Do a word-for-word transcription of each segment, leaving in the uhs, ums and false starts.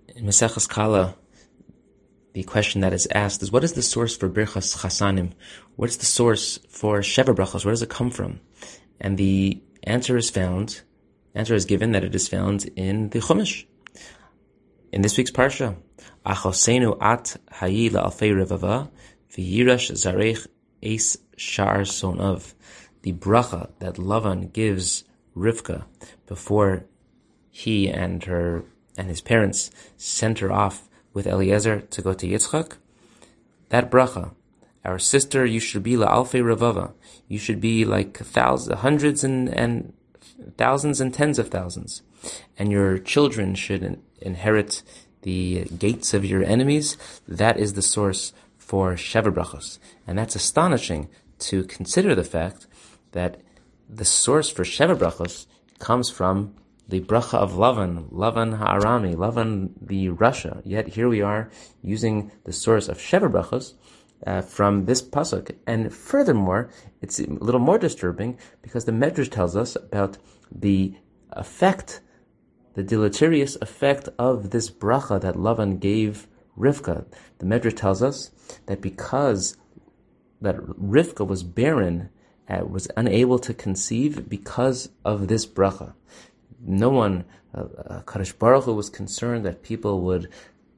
In Maseches Kala, the question that is asked is, what is the source for Birchas Chasanim? What is the source for Sheva Brachos? Where does it come from? And the answer is found, answer is given that it is found in the Chumash. In this week's Parsha, Achosenu at hayi la'alfei revava v'yirash zarech es shar sonav. The bracha that Lavan gives Rivka before he and her and his parents sent her off with Eliezer to go to Yitzchak, that bracha, our sister, you should be la'alfei revava. You should be like thousands, hundreds and, and thousands and tens of thousands. And your children should in, inherit the gates of your enemies. That is the source for Sheva Brachos. And that's astonishing to consider the fact that the source for Sheva Brachos comes from the bracha of Lavan, Lavan Ha'arami, Lavan the Rasha. Yet here we are using the source of Sheva Brachos uh, from this pasuk. And furthermore, it's a little more disturbing because the Medrash tells us about the effect, the deleterious effect of this bracha that Lavan gave Rivka. The Medrash tells us that because that Rivka was barren, uh, was unable to conceive because of this bracha. No one, uh, uh, Kadosh Baruch Hu was concerned that people would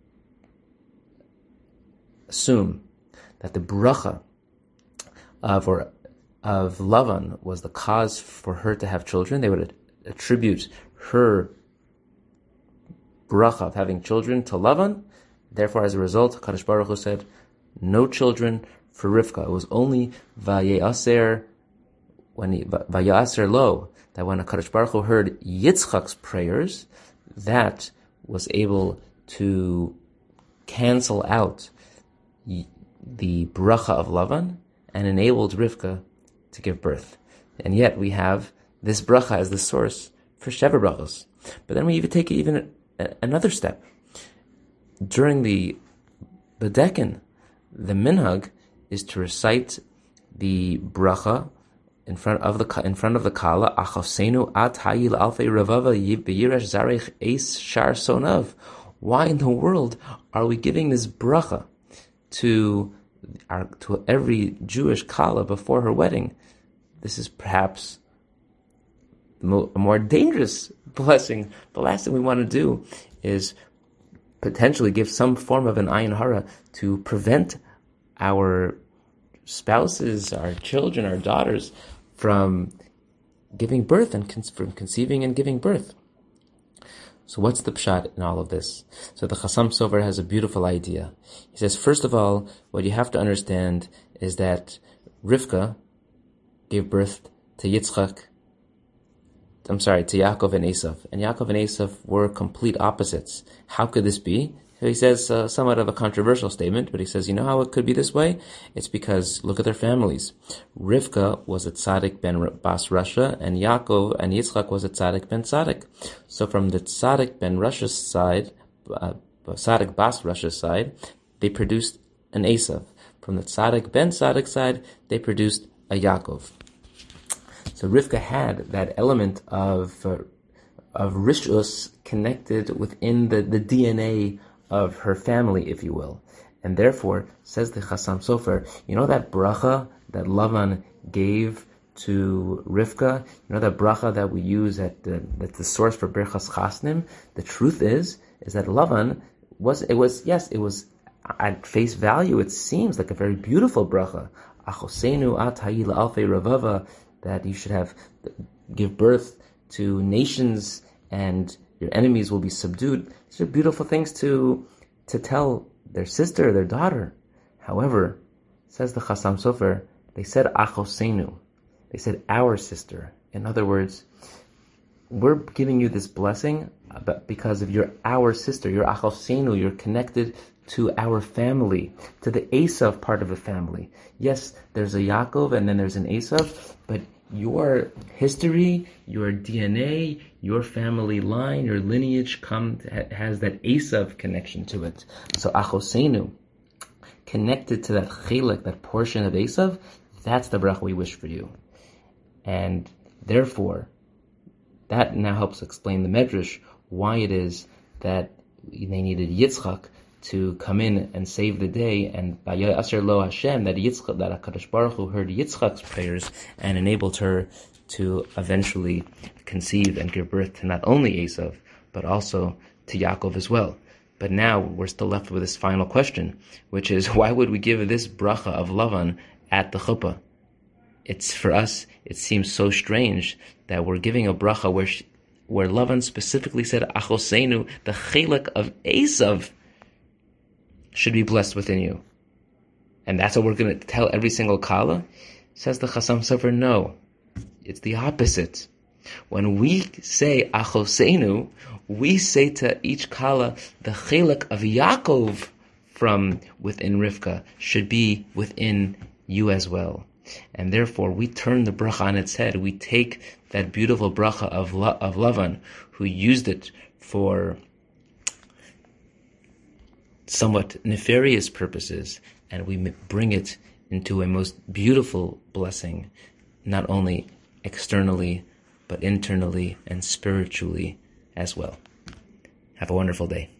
assume that the bracha of or of Lavan was the cause for her to have children. They would attribute her bracha of having children to Lavan. Therefore, as a result, Kadosh Baruch Hu said, no children for Rivka. It was only Vayeaser, when he, Vayeaser lo, that when HaKadosh Baruch Hu heard Yitzchak's prayers, that was able to cancel out the bracha of Lavan and enabled Rivka to give birth. And yet we have this bracha as the source for Sheva Brachos. But then we even take it even another step. During the B'dekin, the minhag is to recite the bracha in front of the in front of the kala. Achosenu at hayil alfei revava yirash zarech es shar sonav. Why in the world are we giving this bracha to our to every Jewish kala before her wedding? This is perhaps a more dangerous blessing. The last thing we want to do is potentially give some form of an ayin hara to prevent our spouses, our children, our daughters from giving birth and con- from conceiving and giving birth. So what's the pshat in all of this? So the Chasam Sofer has a beautiful idea. He says, first of all, what you have to understand is that Rivka gave birth to Yitzchak, I'm sorry, to Yaakov and Esav. And Yaakov and Esav were complete opposites. How could this be? So he says uh, somewhat of a controversial statement, but he says, you know how it could be this way? It's because, look at their families. Rivka was a tzaddik ben Bas Rasha, and Yaakov and Yitzchak was a tzaddik ben tzaddik. So from the tzaddik ben Rasha's side, uh, tzaddik Bas Rasha's side, they produced an Esav. From the tzaddik ben tzaddik side, they produced a Yaakov. So Rivka had that element of uh, of rishus connected within the, the D N A of her family, if you will. And therefore, says the Chasam Sofer, you know that bracha that Lavan gave to Rivka? You know that bracha that we use at the, that's the source for Birchas Chasnim? The truth is, is that Lavan was, it was, yes, it was, at face value, it seems like a very beautiful bracha. Achosenu at hayil alfei revava, that you should have, give birth to nations and your enemies will be subdued. These are beautiful things to to tell their sister, their daughter. However, says the Chasam Sofer, they said achosenu. They said our sister. In other words, we're giving you this blessing because of your our sister, your achosenu. You're connected to our family, to the Esav part of the family. Yes, there's a Yaakov and then there's an Esav, but your history, your D N A, your family line, your lineage come has that Esav connection to it. So achosenu, connected to that chilek, that portion of Esav, that's the bracha we wish for you. And therefore, that now helps explain the Medrash, why it is that they needed Yitzchak to come in and save the day, and Vayasher lo Hashem, that Yitzchak, that HaKadosh Baruch Hu heard Yitzchak's prayers and enabled her to eventually conceive and give birth to not only Esav, but also to Yaakov as well. But now we're still left with this final question, which is, why would we give this bracha of Lavan at the chuppah? It's, for us, it seems so strange that we're giving a bracha where she, where Lavan specifically said, Achosenu, the chelek of Esav should be blessed within you. And that's what we're going to tell every single kala? Says the Chasam Sofer, no. It's the opposite. When we say Achosenu, we say to each kala, the chelek of Yaakov from within Rivka should be within you as well. And therefore, we turn the bracha on its head. We take that beautiful bracha of La, of Lavan, who used it for somewhat nefarious purposes, and we bring it into a most beautiful blessing, not only externally, but internally and spiritually as well. Have a wonderful day.